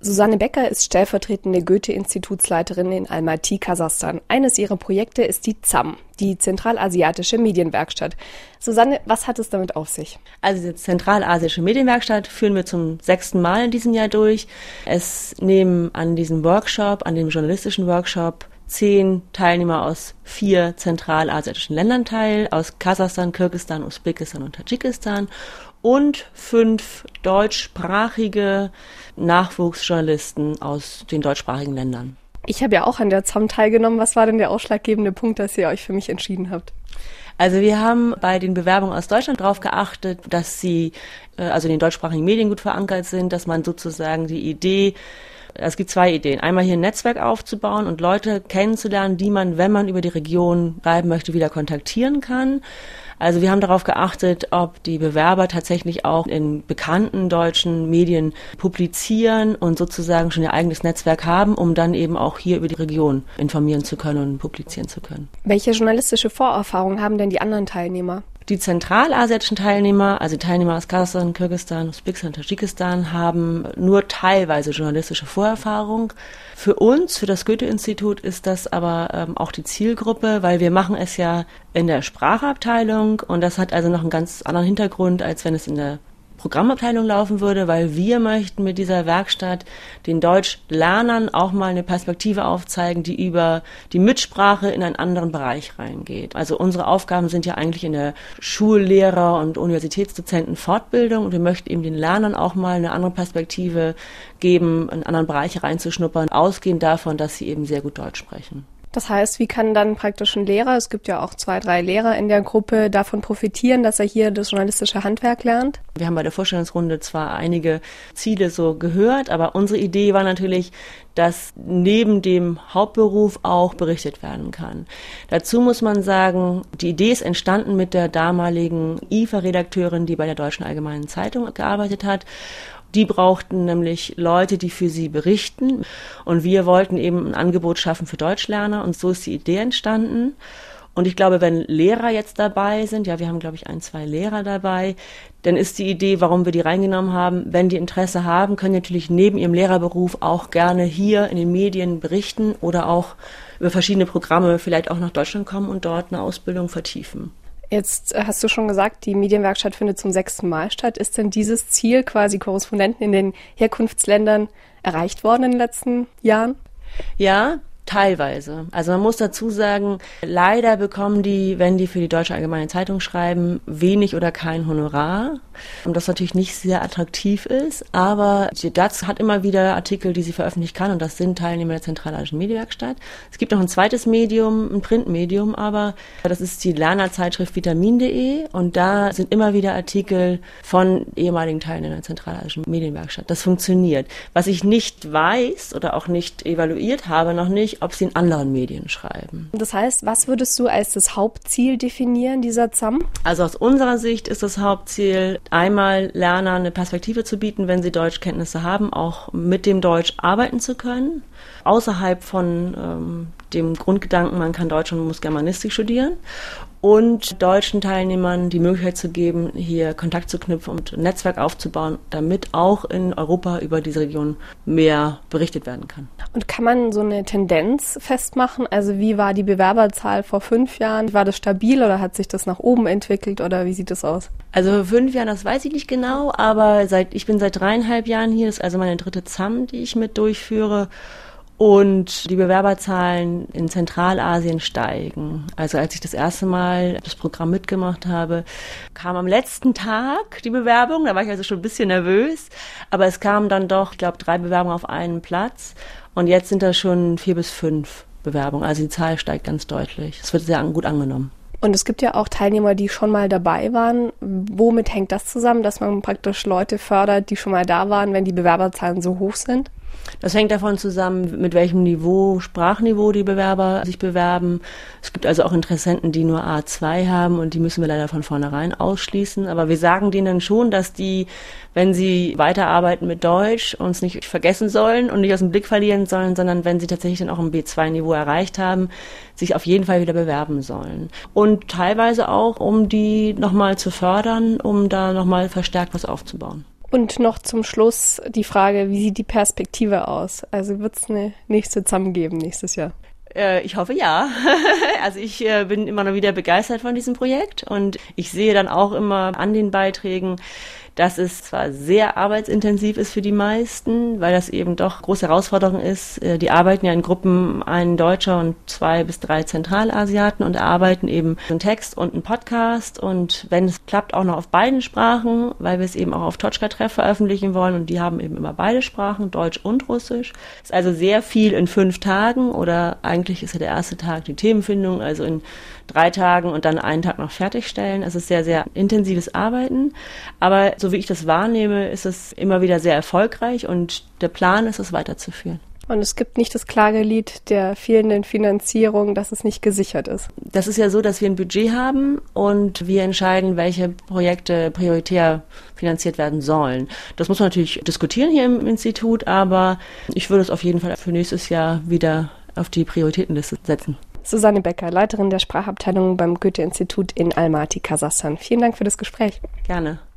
Susanne Becker ist stellvertretende Goethe-Institutsleiterin in Almaty, Kasachstan. Eines ihrer Projekte ist die ZAM, die Zentralasiatische Medienwerkstatt. Susanne, was hat es damit auf sich? Also die Zentralasiatische Medienwerkstatt führen wir zum 6. Mal in diesem Jahr durch. Es nehmen an diesem Workshop, an dem journalistischen Workshop, 10 Teilnehmer aus 4 zentralasiatischen Ländern teil, aus Kasachstan, Kirgisistan, Usbekistan und Tadschikistan. Und 5 deutschsprachige Nachwuchsjournalisten aus den deutschsprachigen Ländern. Ich habe ja auch an der ZAM teilgenommen. Was war denn der ausschlaggebende Punkt, dass ihr euch für mich entschieden habt? Also wir haben bei den Bewerbungen aus Deutschland darauf geachtet, dass sie also in den deutschsprachigen Medien gut verankert sind, dass man sozusagen die Idee, es gibt 2 Ideen. Einmal hier ein Netzwerk aufzubauen und Leute kennenzulernen, die man, wenn man über die Region schreiben möchte, wieder kontaktieren kann. Also wir haben darauf geachtet, ob die Bewerber tatsächlich auch in bekannten deutschen Medien publizieren und sozusagen schon ihr eigenes Netzwerk haben, um dann eben auch hier über die Region informieren zu können und publizieren zu können. Welche journalistische Vorerfahrung haben denn die anderen Teilnehmer? Die zentralasiatischen Teilnehmer, also Teilnehmer aus Kasachstan, Kirgisistan, Usbekistan, Tadschikistan, haben nur teilweise journalistische Vorerfahrung. Für uns, für das Goethe-Institut, ist das aber auch die Zielgruppe, weil wir machen es ja in der Sprachabteilung und das hat also noch einen ganz anderen Hintergrund, als wenn es in der Programmabteilung laufen würde, weil wir möchten mit dieser Werkstatt den Deutschlernern auch mal eine Perspektive aufzeigen, die über die Mitsprache in einen anderen Bereich reingeht. Also unsere Aufgaben sind ja eigentlich in der Schullehrer- und Universitätsdozenten Fortbildung und wir möchten eben den Lernern auch mal eine andere Perspektive geben, in anderen Bereiche reinzuschnuppern, ausgehend davon, dass sie eben sehr gut Deutsch sprechen. Das heißt, wie kann dann praktisch ein Lehrer, es gibt ja auch 2, 3 Lehrer in der Gruppe, davon profitieren, dass er hier das journalistische Handwerk lernt? Wir haben bei der Vorstellungsrunde zwar einige Ziele so gehört, aber unsere Idee war natürlich, dass neben dem Hauptberuf auch berichtet werden kann. Dazu muss man sagen, die Idee ist entstanden mit der damaligen IFA-Redakteurin, die bei der Deutschen Allgemeinen Zeitung gearbeitet hat. Die brauchten nämlich Leute, die für sie berichten und wir wollten eben ein Angebot schaffen für Deutschlerner und so ist die Idee entstanden. Und ich glaube, wenn Lehrer jetzt dabei sind, ja, wir haben, glaube ich, 1, 2 Lehrer dabei, dann ist die Idee, warum wir die reingenommen haben, wenn die Interesse haben, können die natürlich neben ihrem Lehrerberuf auch gerne hier in den Medien berichten oder auch über verschiedene Programme vielleicht auch nach Deutschland kommen und dort eine Ausbildung vertiefen. Jetzt hast du schon gesagt, die Medienwerkstatt findet zum 6. Mal statt. Ist denn dieses Ziel, quasi Korrespondenten in den Herkunftsländern, erreicht worden in den letzten Jahren? Ja, teilweise. Also man muss dazu sagen, leider bekommen die, wenn die für die Deutsche Allgemeine Zeitung schreiben, wenig oder kein Honorar. Und das natürlich nicht sehr attraktiv ist, aber die DAZ hat immer wieder Artikel, die sie veröffentlichen kann und das sind Teilnehmer der Zentralasiatischen Medienwerkstatt. Es gibt noch ein zweites Medium, ein Printmedium, aber das ist die Lernerzeitschrift vitamin.de und da sind immer wieder Artikel von ehemaligen Teilnehmern der Zentralasiatischen Medienwerkstatt. Das funktioniert. Was ich nicht weiß oder auch nicht evaluiert habe, noch nicht, ob sie in anderen Medien schreiben. Das heißt, was würdest du als das Hauptziel definieren dieser ZAM? Also aus unserer Sicht ist das Hauptziel, einmal Lernern eine Perspektive zu bieten, wenn sie Deutschkenntnisse haben, auch mit dem Deutsch arbeiten zu können, außerhalb von dem Grundgedanken, man kann Deutsch und muss Germanistik studieren und deutschen Teilnehmern die Möglichkeit zu geben, hier Kontakt zu knüpfen und ein Netzwerk aufzubauen, damit auch in Europa über diese Region mehr berichtet werden kann. Und kann man so eine Tendenz festmachen? Also wie war die Bewerberzahl vor 5 Jahren? War das stabil oder hat sich das nach oben entwickelt oder wie sieht das aus? Also vor 5 Jahren, das weiß ich nicht genau, aber ich bin seit 3,5 Jahren hier, das ist also meine 3. ZAM, die ich mit durchführe. Und die Bewerberzahlen in Zentralasien steigen. Also als ich das erste Mal das Programm mitgemacht habe, kam am letzten Tag die Bewerbung. Da war ich also schon ein bisschen nervös. Aber es kamen dann doch, ich glaube, 3 Bewerbungen auf einen Platz. Und jetzt sind das schon 4 bis 5 Bewerbungen. Also die Zahl steigt ganz deutlich. Es wird sehr gut angenommen. Und es gibt ja auch Teilnehmer, die schon mal dabei waren. Womit hängt das zusammen, dass man praktisch Leute fördert, die schon mal da waren, wenn die Bewerberzahlen so hoch sind? Das hängt davon zusammen, mit welchem Sprachniveau die Bewerber sich bewerben. Es gibt also auch Interessenten, die nur A2 haben und die müssen wir leider von vornherein ausschließen. Aber wir sagen denen schon, dass die, wenn sie weiterarbeiten mit Deutsch, uns nicht vergessen sollen und nicht aus dem Blick verlieren sollen, sondern wenn sie tatsächlich dann auch ein B2-Niveau erreicht haben, sich auf jeden Fall wieder bewerben sollen. Und teilweise auch, um die nochmal zu fördern, um da nochmal verstärkt was aufzubauen. Und noch zum Schluss die Frage, wie sieht die Perspektive aus? Also wird es eine nächste ZAM geben nächstes Jahr? Ich hoffe ja. Also ich bin immer noch wieder begeistert von diesem Projekt und ich sehe dann auch immer an den Beiträgen, dass es zwar sehr arbeitsintensiv ist für die meisten, weil das eben doch große Herausforderung ist. Die arbeiten ja in Gruppen, ein Deutscher und 2 bis 3 Zentralasiaten und erarbeiten eben einen Text und einen Podcast und wenn es klappt auch noch auf beiden Sprachen, weil wir es eben auch auf Točka-Treff veröffentlichen wollen und die haben eben immer beide Sprachen, Deutsch und Russisch. Ist also sehr viel in 5 Tagen oder eigentlich ist ja der erste Tag die Themenfindung, also in 3 Tagen und dann einen Tag noch fertigstellen. Es ist sehr, sehr intensives Arbeiten, aber so wie ich das wahrnehme, ist es immer wieder sehr erfolgreich und der Plan ist, es weiterzuführen. Und es gibt nicht das Klagelied der fehlenden Finanzierung, dass es nicht gesichert ist. Das ist ja so, dass wir ein Budget haben und wir entscheiden, welche Projekte prioritär finanziert werden sollen. Das muss man natürlich diskutieren hier im Institut, aber ich würde es auf jeden Fall für nächstes Jahr wieder auf die Prioritätenliste setzen. Susanne Becker, Leiterin der Sprachabteilung beim Goethe-Institut in Almaty, Kasachstan. Vielen Dank für das Gespräch. Gerne.